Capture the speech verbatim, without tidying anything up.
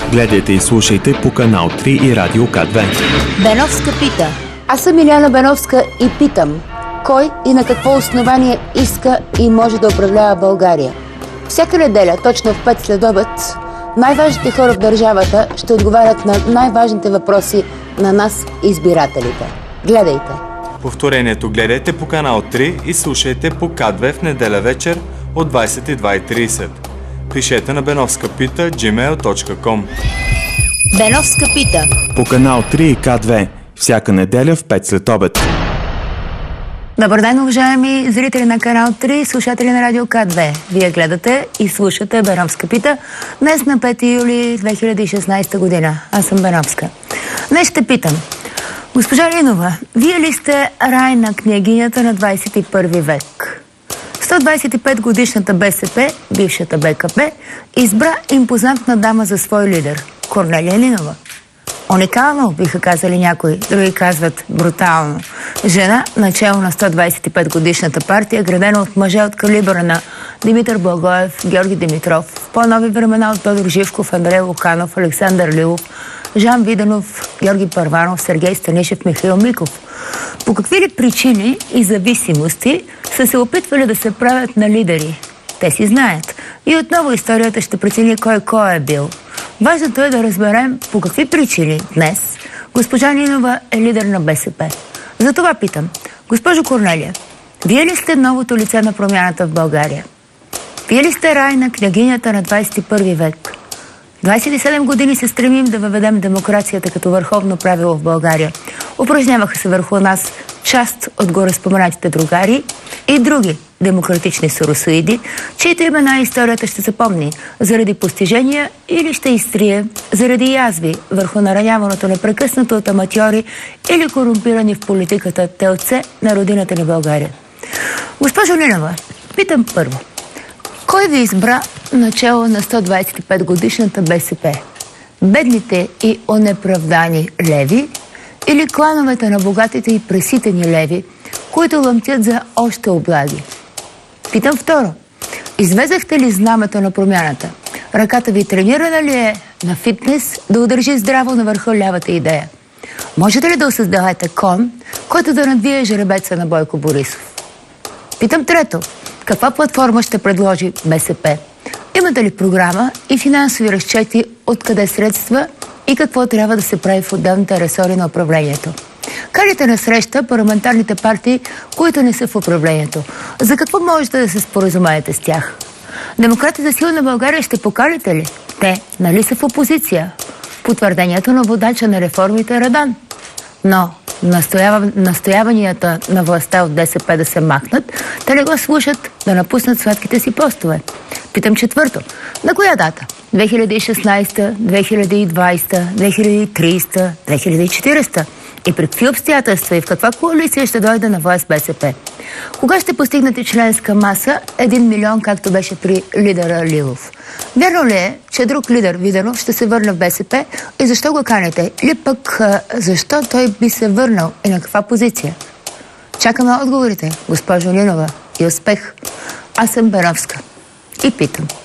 Гледайте и слушайте по канал три и Радио К две. Беновска пита. Аз съм Илияна Беновска и питам: кой и на какво основание иска и може да управлява България? Всяка неделя, точно в пет следобед, най-важните хора в държавата ще отговарят на най-важните въпроси на нас, избирателите. Гледайте! Повторението гледайте по канал три и слушайте по К две в неделя вечер от двадесет и две и тридесет. Пишете на беновска пита джи мейл точка ком. Беновска пита. По канал три и К две всяка неделя в пет след обед. Добър ден, уважаеми зрители на канал три, слушатели на Радио К две. Вие гледате и слушате Беновска пита днес на пети юли две хиляди и шестнадесета година. Аз съм Беновска. Днес ще питам: госпожа Нинова, вие ли сте рай на княгинята на двадесет и първи век? сто двадесет и пет годишната БСП, бившата Б К П, избра импозантна дама за свой лидер – Корнелия Нинова. Уникално, биха казали някои, други казват брутално. Жена, начало на сто двадесет и пет годишната партия, градена от мъже от калибъра на Димитър Благоев, Георги Димитров, в по-нови времена от Тодор Живков, Андрей Луканов, Александър Лилов, Жан Виденов, Георги Първанов, Сергей Станишев, Михаил Миков. По какви ли причини и зависимости са се опитвали да се правят на лидери? Те си знаят. И отново историята ще прецени кой кой е бил. Важното е да разберем по какви причини днес госпожа Нинова е лидер на БСП. Затова питам: госпожо Корнелия, вие ли сте новото лице на промяната в България? Вие ли сте рай на княгинята на двадесет и първи век? двадесет и седем години се стремим да въведем демокрацията като върховно правило в България. Упражняваха се върху нас част от гореспоменатите другари и други демократични соросоиди, чието имена историята ще запомни заради постижения или ще изтрие заради язви върху нараняваното непрекъснато от аматьори или корумпирани в политиката телце на родината ни България. Госпожо Нинова, питам първо: кой ви избра начало на сто двадесет и пет годишната БСП? Бедните и онеправдани леви или клановете на богатите и преситени леви, които лъмтят за още облаги? Питам второ: извезахте ли знамето на промяната? Ръката ви тренирана ли е на фитнес да удържи здраво на върха лявата идея? Можете ли да осъздавате кон, който да надвие жеребеца на Бойко Борисов? Питам трето: каква платформа ще предложи БСП? Имате ли програма и финансови разчети откъде средства и какво трябва да се прави в отделните ресори на управлението? Карите на среща парламентарните партии, които не са в управлението. За какво можете да се споразумеете с тях? Демократите сила на България ще покарите ли? Те, нали са в опозиция? Потвърдението на водача на реформите е Радан. Но настоява, настояванията на властта от БСП да се махнат, те не го слушат, да напуснат сладките си постове. Питам четвърто: на коя дата? две хиляди и шестнадесета, две хиляди и двадесета, две хиляди и тридесета, две хиляди и четиридесета? И при какви обстоятелства и в каква коалиция ще дойде на власт БСП? Кога ще постигнете членска маса един милион, както беше при лидера Лилов? Вярно ли е, че друг лидер, Виденов, ще се върне в БСП и защо го канете? Или пък защо той би се върнал и на каква позиция? Чакаме отговорите, госпожо Нинова, и успех! Аз съм Беновска и питам: